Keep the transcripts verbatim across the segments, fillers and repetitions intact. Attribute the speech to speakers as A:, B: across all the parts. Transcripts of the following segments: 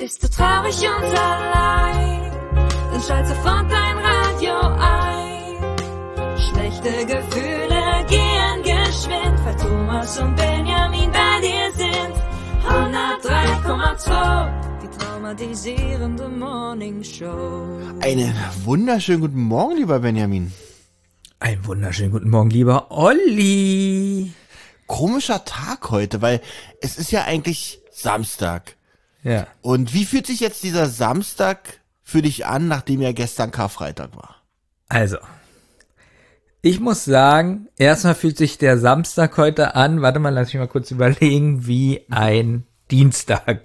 A: Bist du traurig und allein, dann schalt sofort dein Radio ein. Schlechte Gefühle gehen geschwind, weil Thomas und Benjamin bei dir sind. hundertdrei Komma zwei, die traumatisierende Morning Show.
B: Einen wunderschönen guten Morgen, lieber Benjamin.
C: Einen wunderschönen guten Morgen, lieber Olli.
B: Komischer Tag heute, weil es ist ja eigentlich Samstag.
C: Ja.
B: Und wie fühlt sich jetzt dieser Samstag für dich an, nachdem ja gestern Karfreitag war?
C: Also, ich muss sagen, erstmal fühlt sich der Samstag heute an, warte mal, lass mich mal kurz überlegen, wie ein Dienstag.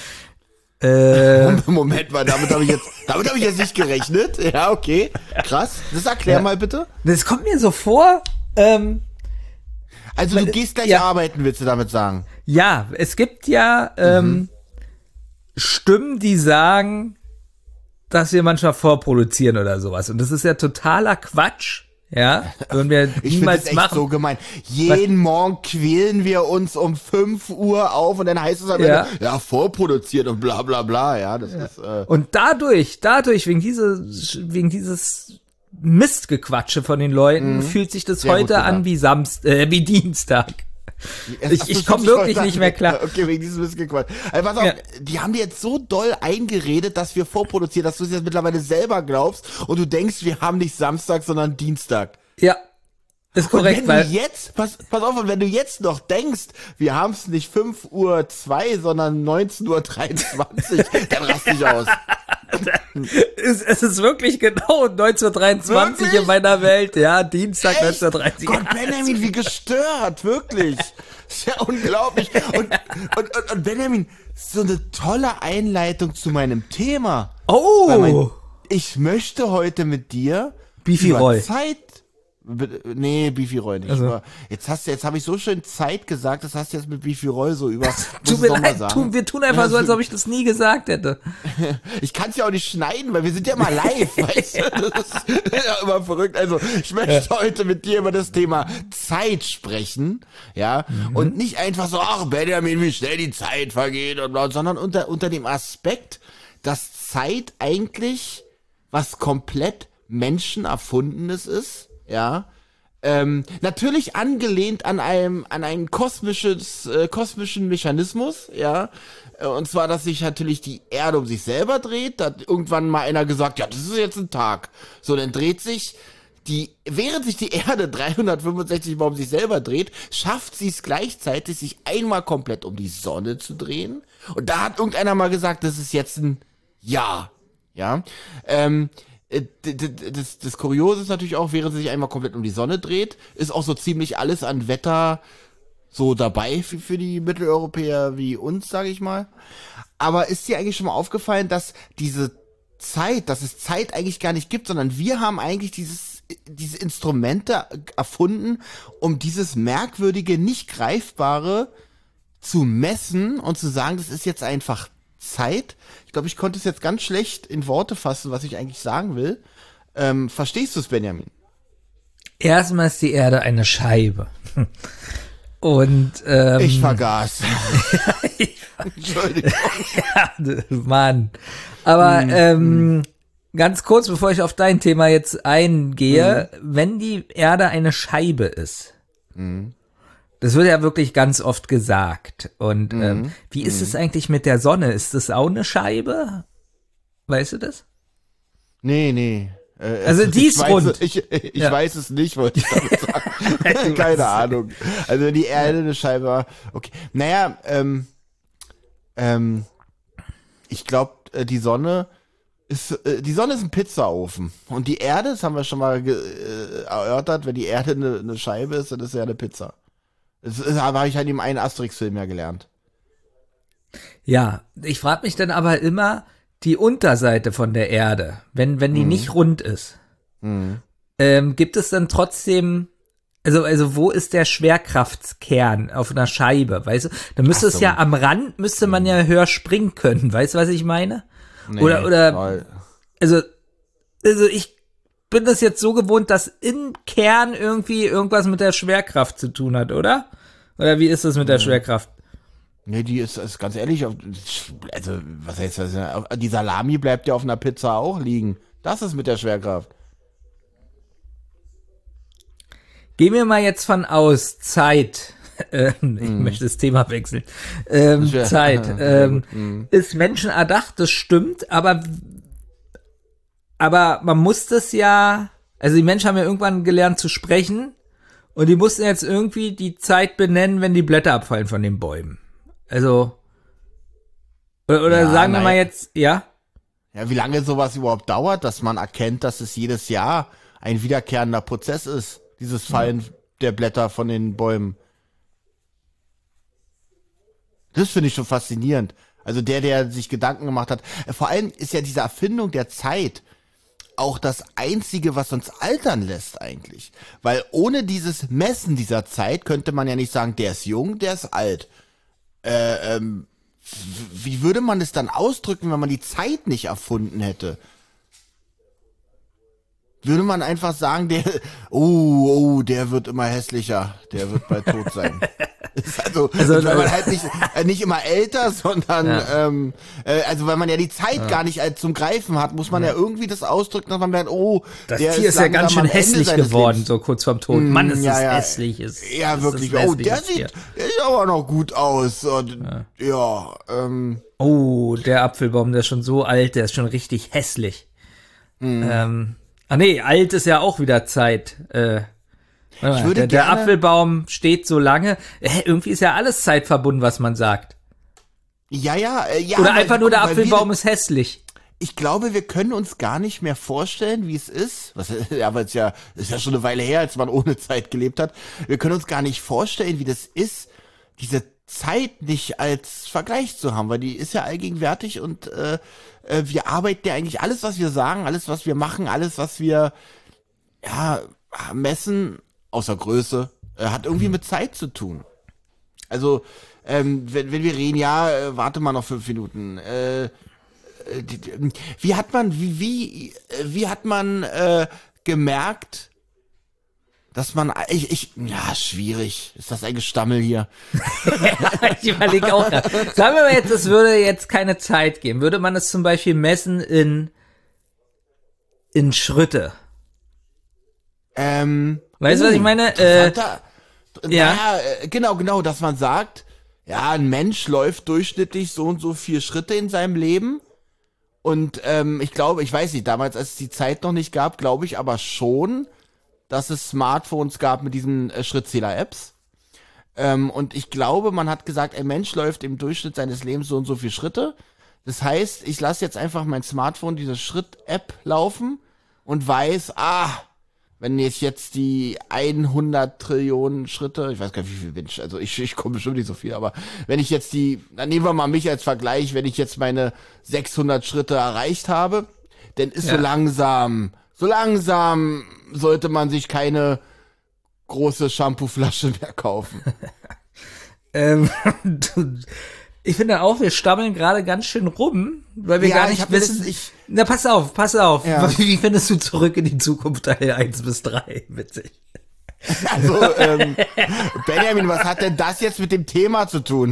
C: Äh,
B: Moment mal, damit habe ich jetzt, damit habe ich jetzt nicht gerechnet. Ja, okay, krass. Das erklär
C: ja.
B: mal bitte.
C: Das kommt mir so vor, ähm,
B: Also du gehst gleich
C: ja.
B: arbeiten, willst du damit sagen?
C: Ja, es gibt ja ähm, mhm. Stimmen, die sagen, dass wir manchmal vorproduzieren oder sowas. Und das ist ja totaler Quatsch. Ja, würden wir
B: ich
C: niemals
B: echt
C: machen.
B: So gemein. Jeden Was? Morgen quälen wir uns um fünf Uhr auf und dann heißt es am
C: ja.
B: Ende, ja, vorproduziert und bla bla bla. Ja, das ja. ist. Äh
C: und dadurch, dadurch, wegen dieses, wegen dieses Mistgequatsche von den Leuten, mhm. fühlt sich das Sehr heute an wie Samst, äh, wie Dienstag. Ich, ich komme wirklich nicht mehr klar.
B: Okay, wegen diesem Missgequatsch. Also pass auf, ja. die haben dir jetzt so doll eingeredet, dass wir vorproduzieren, dass du es jetzt mittlerweile selber glaubst und du denkst, wir haben nicht Samstag, sondern Dienstag.
C: Ja, ist korrekt.
B: Und wenn
C: weil
B: du jetzt, pass, pass auf, und wenn du jetzt noch denkst, wir haben es nicht fünf Uhr zwei, sondern neunzehn Uhr dreiundzwanzig, dann rast dich aus.
C: es, es ist wirklich genau neunzehn Uhr dreiundzwanzig wirklich? In meiner Welt, ja, Dienstag
B: Echt?
C: neunzehn Uhr dreiunddreißig.
B: Gott, Benjamin, wie gestört, wirklich. Das ist ja unglaublich. Und, und, und, und Benjamin, so eine tolle Einleitung zu meinem Thema.
C: Oh!
B: Mein, ich möchte heute mit dir
C: Beefy
B: über
C: Roy.
B: Zeit... Nee, Beefy Roy nicht. Also. Jetzt hast du, jetzt habe ich so schön Zeit gesagt, das hast du jetzt mit Beefy Roy so über.
C: Tut mir leid, tu, wir tun einfach so, als ob ich das nie gesagt hätte.
B: Ich kann es ja auch nicht schneiden, weil wir sind ja mal live, weißt du? Das ist ja immer verrückt. Also, ich möchte ja. heute mit dir über das Thema Zeit sprechen, ja, mhm. und nicht einfach so, ach Benjamin, wie schnell die Zeit vergeht und bla, sondern unter, unter dem Aspekt, dass Zeit eigentlich was komplett menschenerfundenes ist. Ja, ähm, natürlich angelehnt an einem an einen kosmisches äh, kosmischen Mechanismus, ja, äh, und zwar, dass sich natürlich die Erde um sich selber dreht. Da hat irgendwann mal einer gesagt, ja, das ist jetzt ein Tag. So, dann dreht sich die, während sich die Erde dreihundertfünfundsechzig Mal um sich selber dreht, schafft sie es gleichzeitig, sich einmal komplett um die Sonne zu drehen. Und da hat irgendeiner mal gesagt, das ist jetzt ein Jahr, ja, ähm, Das, das Kuriose ist natürlich auch, während sie sich einmal komplett um die Sonne dreht, ist auch so ziemlich alles an Wetter so dabei für, für die Mitteleuropäer wie uns, sage ich mal. Aber ist dir eigentlich schon mal aufgefallen, dass diese Zeit, dass es Zeit eigentlich gar nicht gibt, sondern wir haben eigentlich dieses, diese Instrumente erfunden, um dieses merkwürdige, nicht greifbare zu messen und zu sagen, das ist jetzt einfach Zeit. Ich glaube, ich konnte es jetzt ganz schlecht in Worte fassen, was ich eigentlich sagen will. Ähm, verstehst du es, Benjamin?
C: Erstmal ist die Erde eine Scheibe. Und ähm,
B: ich vergaß.
C: ich, Entschuldigung. Ja, Mann. Aber mm, ähm, mm. ganz kurz, bevor ich auf dein Thema jetzt eingehe, mm. wenn die Erde eine Scheibe ist, mm. das wird ja wirklich ganz oft gesagt. Und mhm. ähm, wie ist mhm. es eigentlich mit der Sonne? Ist das auch eine Scheibe? Weißt du das?
B: Nee, nee. Äh,
C: also die ist
B: weiß,
C: rund.
B: Ich, ich ja. weiß es nicht, wollte ich damit sagen. Keine Ahnung. Also wenn die Erde eine Scheibe war, okay. Naja, ähm, ähm, ich glaube, äh, die Sonne ist, äh, die Sonne ist ein Pizzaofen. Und die Erde, das haben wir schon mal ge- äh, erörtert, wenn die Erde eine, eine Scheibe ist, dann ist sie ja eine Pizza. Das, das habe ich halt in einem Asterix-Film ja gelernt.
C: Ja, ich frage mich dann aber immer, die Unterseite von der Erde, wenn wenn die mhm. nicht rund ist, mhm. ähm, gibt es dann trotzdem, also also wo ist der Schwerkraftskern auf einer Scheibe, weißt du? Da müsste so. es ja am Rand, müsste man ja höher springen können, weißt du, was ich meine? Nee, oder oder toll. also also ich bin das jetzt so gewohnt, dass im Kern irgendwie irgendwas mit der Schwerkraft zu tun hat, oder? Oder wie ist das mit der Schwerkraft?
B: Nee, die ist, ist ganz ehrlich, auf- also, was heißt das? Die Salami bleibt ja auf einer Pizza auch liegen. Das ist mit der Schwerkraft.
C: Gehen wir mal jetzt von aus, Zeit. Ähm, ich möchte das Thema wechseln. Ähm,
B: Das wär-
C: Zeit.
B: sehr
C: Ähm,
B: gut. Mhm.
C: ist Menschen erdacht, das stimmt, aber, aber man muss das ja, also die Menschen haben ja irgendwann gelernt zu sprechen und die mussten jetzt irgendwie die Zeit benennen, wenn die Blätter abfallen von den Bäumen. Also, oder, oder
B: Ja,
C: sagen wir mal
B: naja.
C: jetzt, ja?
B: Ja, wie lange sowas überhaupt dauert, dass man erkennt, dass es jedes Jahr ein wiederkehrender Prozess ist, dieses Fallen der Blätter von den Bäumen. Das finde ich schon faszinierend. Also der, der sich Gedanken gemacht hat. Vor allem ist ja diese Erfindung der Zeit auch das Einzige, was uns altern lässt eigentlich. Weil ohne dieses Messen dieser Zeit könnte man ja nicht sagen, der ist jung, der ist alt. Äh, ähm, w- wie würde man es dann ausdrücken, wenn man die Zeit nicht erfunden hätte? Würde man einfach sagen, der, oh, oh, der wird immer hässlicher, der wird bald tot sein. Ist also,
C: Also,
B: weil man halt nicht, äh, nicht immer älter, sondern,
C: Ja.
B: ähm, äh, also weil man ja die Zeit gar nicht als zum Greifen hat, muss man ja, irgendwie das ausdrücken, dass man merkt, oh,
C: Das
B: der
C: Tier ist ja
B: langsam
C: ganz schön
B: am Ende
C: hässlich
B: seines
C: geworden,
B: Lebens.
C: so kurz vorm Tod. Mann, ist
B: ja,
C: das
B: ja.
C: hässlich. Ist,
B: Ja,
C: ist
B: wirklich.
C: das
B: Oh,
C: hässliche
B: der
C: Tier.
B: sieht, der sieht aber noch gut aus. Und, ja, ähm,
C: Oh, der Apfelbaum, der ist schon so alt, der ist schon richtig hässlich. Ähm, ah nee, alt ist ja auch wieder Zeit. Äh, warte mal,
B: würde
C: der, der
B: gerne-
C: Apfelbaum steht so lange. Äh, irgendwie ist ja alles zeitverbunden, was man sagt.
B: ja, ja, äh, ja.
C: Oder
B: weil-
C: einfach nur der
B: weil wir-
C: Apfelbaum ist hässlich.
B: Ich glaube, wir können uns gar nicht mehr vorstellen, wie es ist. Was, ja, weil es ja, ist ja schon eine Weile her, als man ohne Zeit gelebt hat. Wir können uns gar nicht vorstellen, wie das ist, diese Zeit nicht als Vergleich zu haben, weil die ist ja allgegenwärtig und äh, äh, wir arbeiten ja eigentlich alles, was wir sagen, alles, was wir machen, alles, was wir ja messen, außer Größe, äh, hat irgendwie mit Zeit zu tun. Also, ähm, wenn, wenn wir reden, ja, äh, warte mal noch fünf Minuten. Äh, äh, die, die, wie hat man, wie, wie, äh, wie hat man äh, gemerkt, dass man, ich, ich, ja, schwierig. Ist das ein Gestammel hier?
C: Ich überlege auch grad. Sagen wir mal jetzt, es würde jetzt keine Zeit geben. Würde man es zum Beispiel messen in, in Schritte?
B: Ähm,
C: Weißt du, was ich meine? Äh,
B: interessanter-
C: ja.
B: naja, äh, genau, genau, dass man sagt, ja, ein Mensch läuft durchschnittlich so und so vier Schritte in seinem Leben. Und ähm, ich glaube, ich weiß nicht, damals, als es die Zeit noch nicht gab, glaube ich aber schon, dass es Smartphones gab mit diesen äh, Schrittzähler-Apps. Ähm, und ich glaube, man hat gesagt, ein Mensch läuft im Durchschnitt seines Lebens so und so viele Schritte. Das heißt, ich lasse jetzt einfach mein Smartphone diese Schritt-App laufen und weiß, ah, wenn ich jetzt die hundert Trillionen Schritte, ich weiß gar nicht, wie viel bin ich, also ich, ich komme bestimmt nicht so viel, aber wenn ich jetzt die, dann nehmen wir mal mich als Vergleich, wenn ich jetzt meine sechshundert Schritte erreicht habe, dann ist
C: Ja.
B: so langsam, so langsam sollte man sich keine große Shampooflasche mehr kaufen.
C: Ähm, du, ich finde auch, wir stammeln gerade ganz schön rum, weil wir
B: Ja,
C: gar
B: ich
C: nicht
B: hab mir
C: wissen.
B: das- ich-
C: Na, pass auf, pass auf.
B: Ja.
C: Wie findest du Zurück in die Zukunft Teil eins bis drei? Witzig.
B: Also, ähm, Benjamin, was hat denn das jetzt mit dem Thema zu tun?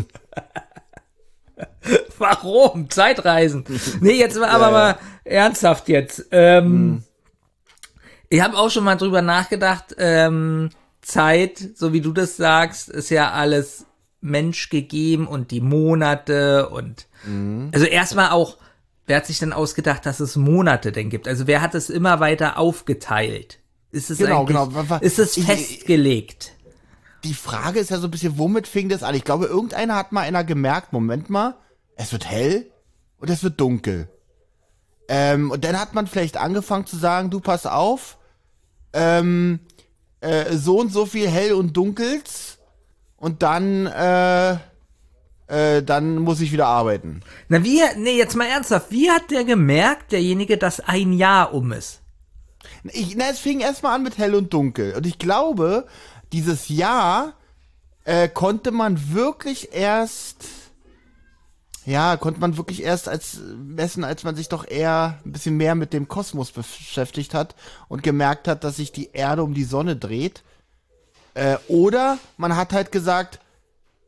C: Warum? Zeitreisen. Nee, jetzt aber
B: Ja,
C: mal
B: ja.
C: ernsthaft jetzt. Ähm, Ich habe auch schon mal drüber nachgedacht, ähm, Zeit, so wie du das sagst, ist ja alles menschgegeben und die Monate und also erstmal auch, wer hat sich denn ausgedacht, dass es Monate denn gibt? Also wer hat es immer weiter aufgeteilt? Ist es
B: Genau,
C: eigentlich,
B: genau. Wa- wa-
C: ist es
B: ich-
C: festgelegt?
B: Die Frage ist ja so ein bisschen, womit fing das an? Ich glaube, irgendeiner hat mal einer gemerkt, Moment mal, es wird hell und es wird dunkel. Ähm, und dann hat man vielleicht angefangen zu sagen, du pass auf, ähm, äh, so und so viel hell und dunkels und dann, äh, äh, dann muss ich wieder arbeiten.
C: Na wie, nee, jetzt mal ernsthaft, wie hat der gemerkt, derjenige, dass ein Jahr um ist?
B: Ich, na, es fing erstmal an mit hell und dunkel. Und ich glaube, dieses Jahr äh, konnte man wirklich erst, ja, konnte man wirklich erst als messen, als man sich doch eher ein bisschen mehr mit dem Kosmos beschäftigt hat und gemerkt hat, dass sich die Erde um die Sonne dreht. Äh, oder man hat halt gesagt,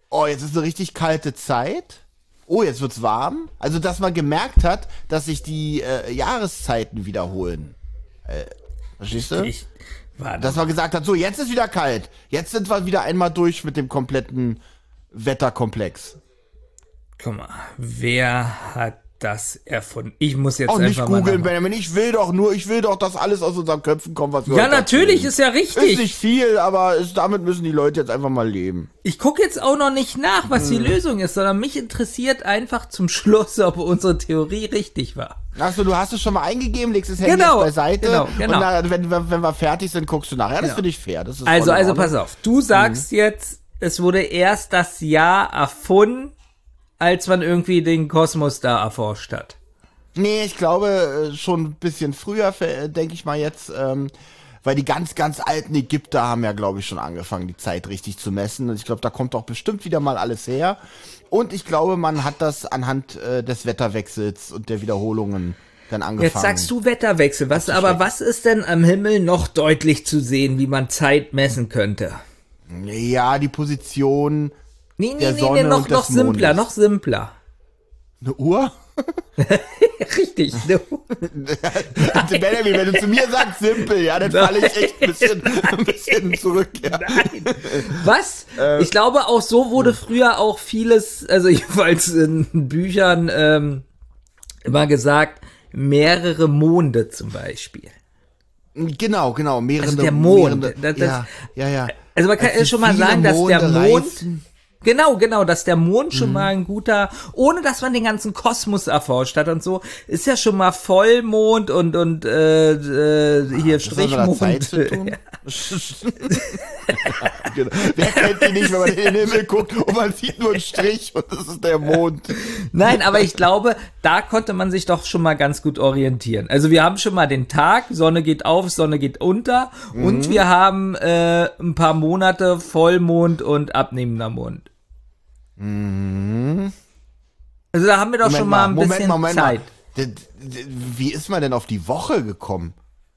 B: oh, jetzt ist eine richtig kalte Zeit. Oh, jetzt wird's warm. Also, dass man gemerkt hat, dass sich die äh, Jahreszeiten wiederholen. Äh, verstehst du?
C: Ich, warte.
B: Dass man gesagt hat, so, jetzt ist wieder kalt. Jetzt sind wir wieder einmal durch mit dem kompletten Wetterkomplex.
C: Guck mal, wer hat das erfunden? Ich muss jetzt
B: Auch nicht
C: einfach mal
B: googeln,
C: nachmachen.
B: Benjamin. Ich will doch nur, ich will doch, dass alles aus unseren Köpfen kommt, was wir
C: Ja,
B: heute
C: natürlich,
B: erzählen.
C: ist ja richtig.
B: Ist nicht viel, aber ist, damit müssen die Leute jetzt einfach mal leben.
C: Ich gucke jetzt auch noch nicht nach, was die
B: Hm.
C: Lösung ist, sondern mich interessiert einfach zum Schluss, ob unsere Theorie richtig war.
B: Achso, du hast es schon mal eingegeben, legst das Handy
C: Genau,
B: jetzt beiseite.
C: genau, genau.
B: Und dann, wenn, wenn, wenn wir fertig sind, guckst du nach. Ja, das
C: Genau.
B: finde ich fair. Das ist
C: Also,
B: voll in
C: also
B: Ordnung.
C: pass auf. Du sagst jetzt, es wurde erst das Jahr erfunden, als man irgendwie den Kosmos da erforscht hat.
B: Nee, ich glaube äh, schon ein bisschen früher, äh, denke ich mal jetzt, ähm, weil die ganz, ganz alten Ägypter haben ja, glaube ich, schon angefangen, die Zeit richtig zu messen. Und ich glaube, da kommt doch bestimmt wieder mal alles her. Und ich glaube, man hat das anhand äh, des Wetterwechsels und der Wiederholungen dann angefangen.
C: Jetzt sagst du Wetterwechsel. Was, aber was ist denn am Himmel noch deutlich zu sehen, wie man Zeit messen könnte?
B: Ja, die Position,
C: Nee, nee,
B: der
C: nee,
B: Sonne
C: nee, noch,
B: und des
C: noch simpler,
B: Mondes.
C: noch simpler.
B: Eine Uhr?
C: Richtig. Ne?
B: Benjamin, wenn du zu mir sagst simpel, ja, dann falle ich echt ein bisschen, ein bisschen zurück. Ja.
C: Nein. Was? Ich glaube, auch so wurde früher auch vieles, also jedenfalls in Büchern ähm, immer gesagt, mehrere Monde zum Beispiel.
B: Genau, genau, mehrere.
C: Also der Mond,
B: mehrere,
C: das- das-
B: ja, ja, ja.
C: Also man kann
B: Als
C: ja
B: die
C: schon mal
B: viele
C: sagen, dass der
B: Monde
C: Mond,
B: reißen.
C: genau, genau, dass der Mond schon
B: Mhm.
C: mal ein guter, ohne dass man den ganzen Kosmos erforscht hat und so, ist ja schon mal Vollmond und und äh, äh, hier
B: Das hat mit der Zeit
C: Strichmond.
B: zu tun. Genau. Wer kennt die nicht, wenn man in den Himmel guckt und man sieht nur einen Strich und das ist der Mond.
C: Nein, aber ich glaube, da konnte man sich doch schon mal ganz gut orientieren. Also wir haben schon mal den Tag, Sonne geht auf, Sonne geht unter
B: Mhm.
C: und wir haben äh, ein paar Monate Vollmond und abnehmender Mond. Also da haben wir doch
B: Moment
C: schon mal ein
B: Moment
C: bisschen
B: mal, Moment
C: Zeit.
B: Mal. D- d- Wie ist man denn auf die Woche gekommen?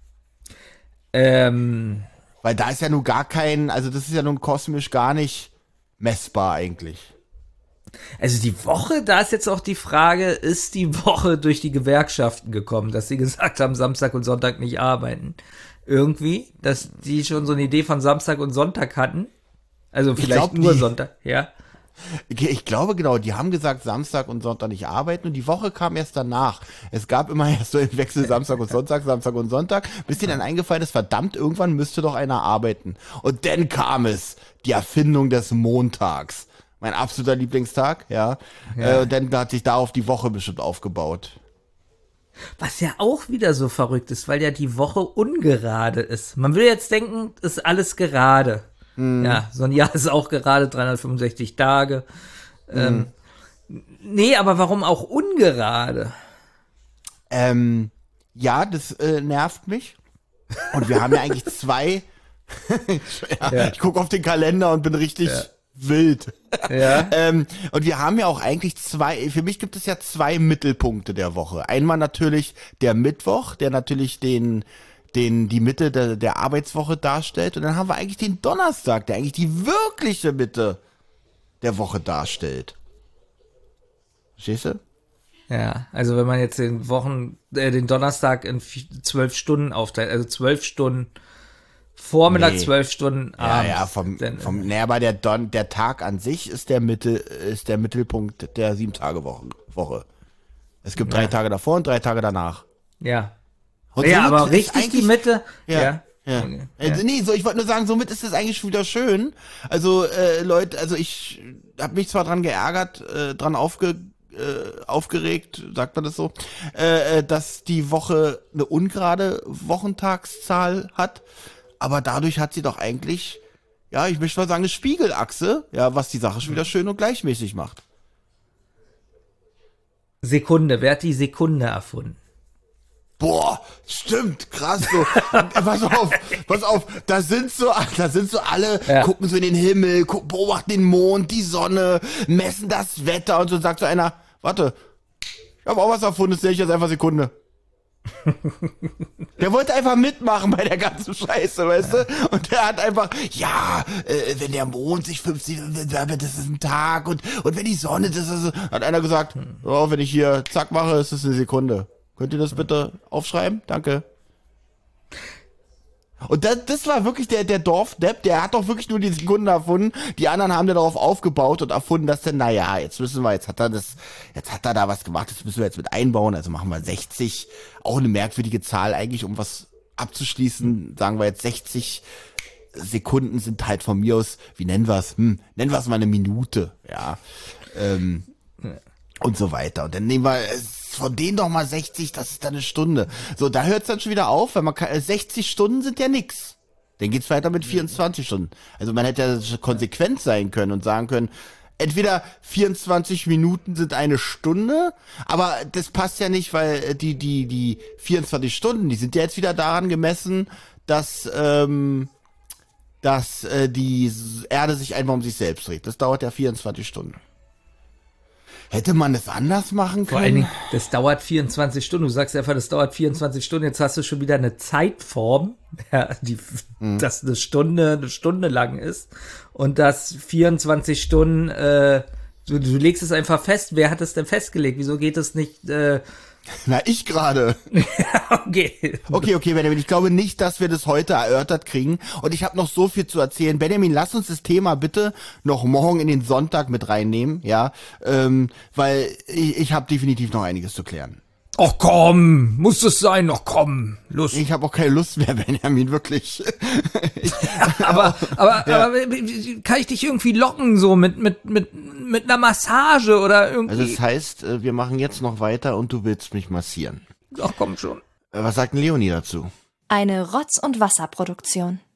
C: Ähm,
B: Weil da ist ja nun gar kein, also das ist ja nun kosmisch gar nicht messbar eigentlich.
C: also die Woche, da ist jetzt auch die Frage, ist die Woche durch die Gewerkschaften gekommen, dass sie gesagt haben, Samstag und Sonntag nicht arbeiten? Irgendwie, dass die schon so eine Idee von Samstag und Sonntag hatten. Also vielleicht
B: glaub,
C: nur
B: die-
C: Sonntag, ja.
B: Ich ich glaube genau, die haben gesagt, Samstag und Sonntag nicht arbeiten und die Woche kam erst danach. Es gab immer erst so einen Wechsel Samstag und Sonntag, Samstag und Sonntag, bis denen dann eingefallen ist, verdammt, irgendwann müsste doch einer arbeiten. Und dann kam es, die Erfindung des Montags. Mein absoluter Lieblingstag, ja.
C: Ja.
B: Äh, und dann hat sich darauf die Woche bestimmt aufgebaut.
C: Was ja auch wieder so verrückt ist, weil ja die Woche ungerade ist. Man will jetzt denken, ist alles gerade. Ja, so ein Jahr ist auch gerade dreihundertfünfundsechzig Tage. Ähm, nee, aber warum auch ungerade?
B: Ähm, ja, das äh, nervt mich. Und wir haben ja eigentlich zwei. ja,
C: Ja.
B: Ich gucke auf den Kalender und bin richtig wild.
C: Ja.
B: ähm, und wir haben ja auch eigentlich zwei, für mich gibt es ja zwei Mittelpunkte der Woche. Einmal natürlich der Mittwoch, der natürlich den, den, die Mitte der, der Arbeitswoche darstellt. Und dann haben wir eigentlich den Donnerstag, der eigentlich die wirkliche Mitte der Woche darstellt. Verstehst du?
C: Ja, also wenn man jetzt den Wochen, äh, den Donnerstag in vi- zwölf Stunden aufteilt, also zwölf Stunden Vormittag,
B: Nee.
C: zwölf Stunden
B: Ja,
C: abends.
B: ja, vom,
C: Dann,
B: vom, naja, aber der Don, der Tag an sich ist der Mittel, ist der Mittelpunkt der sieben Tage Woche. Woche. Es gibt drei Tage davor und drei Tage danach.
C: ja.
B: Und
C: Ja,
B: somit
C: aber
B: ist
C: richtig die
B: eigentlich-
C: Mitte.
B: Ja.
C: Ja.
B: Ja.
C: Okay.
B: Äh,
C: Ja.
B: Nee, so ich wollte nur sagen, somit ist es eigentlich schon wieder schön. Also äh, Leute, also ich habe mich zwar dran geärgert, äh, dran aufge, äh, aufgeregt, sagt man das so, äh, äh, dass die Woche eine ungerade Wochentagszahl hat, aber dadurch hat sie doch eigentlich, ja, ich möchte mal sagen, eine Spiegelachse, ja, was die Sache schon wieder schön und gleichmäßig macht.
C: Sekunde, wer hat die Sekunde erfunden?
B: Boah, stimmt, krass so. pass auf, pass auf, da sind so, da sind so alle,
C: Ja.
B: gucken so in den Himmel, gu- beobachten den Mond, die Sonne, messen das Wetter und so sagt so einer, warte, ich habe auch was erfunden, das sehe ich jetzt einfach Sekunde. Der wollte einfach mitmachen bei der ganzen Scheiße, weißt du? Und der hat einfach, ja, äh, wenn der Mond sich fünfzig, das ist ein Tag und, und wenn die Sonne, das ist, hat einer gesagt, oh, wenn ich hier zack mache, ist das eine Sekunde. Könnt ihr das bitte aufschreiben? Danke. Und das, das war wirklich der, der Dorfdepp, der hat doch wirklich nur die Sekunden erfunden. Die anderen haben darauf aufgebaut und erfunden, dass der, naja, jetzt müssen wir, jetzt hat er das, jetzt hat er da was gemacht, das müssen wir jetzt mit einbauen, also machen wir sechzig, auch eine merkwürdige Zahl eigentlich, um was abzuschließen, sagen wir jetzt sechzig Sekunden sind halt von mir aus, wie nennen wir es, hm, nennen wir es mal eine Minute, ja, ähm, und so weiter. Und dann nehmen wir von denen doch mal sechzig, das ist dann eine Stunde. So, da hört es dann schon wieder auf, weil man kann, sechzig Stunden sind ja nix. Dann geht's weiter mit vierundzwanzig Stunden. Also man hätte ja konsequent sein können und sagen können, entweder vierundzwanzig Minuten sind eine Stunde, aber das passt ja nicht, weil die die die vierundzwanzig Stunden, die sind ja jetzt wieder daran gemessen, dass ähm, dass äh, die Erde sich einfach um sich selbst dreht. Das dauert ja vierundzwanzig Stunden. Hätte man es anders machen können?
C: Vor allen Dingen, das dauert vierundzwanzig Stunden. Du sagst einfach, das dauert vierundzwanzig Stunden. Jetzt hast du schon wieder eine Zeitform, ja, die, mhm. dass eine Stunde, eine Stunde lang ist. Und das vierundzwanzig Stunden, äh, du, du legst es einfach fest. Wer hat es denn festgelegt? Wieso geht es nicht, äh,
B: Na, ich gerade.
C: okay.
B: Okay, okay, Benjamin, ich glaube nicht, dass wir das heute erörtert kriegen. Und ich habe noch so viel zu erzählen. Benjamin, lass uns das Thema bitte noch morgen in den Sonntag mit reinnehmen, ja, ähm, weil ich, ich habe definitiv noch einiges zu klären.
C: Ach komm, muss es sein, ach komm, Lust.
B: Ich habe auch keine Lust mehr, Benjamin, wirklich. ich,
C: aber, aber, ja. aber kann ich dich irgendwie locken, so mit, mit, mit, mit einer Massage oder irgendwie?
B: Also das heißt, wir machen jetzt noch weiter und du willst mich massieren.
C: Ach komm schon.
B: Was sagt denn Leonie dazu?
A: Eine Rotz- und Wasserproduktion.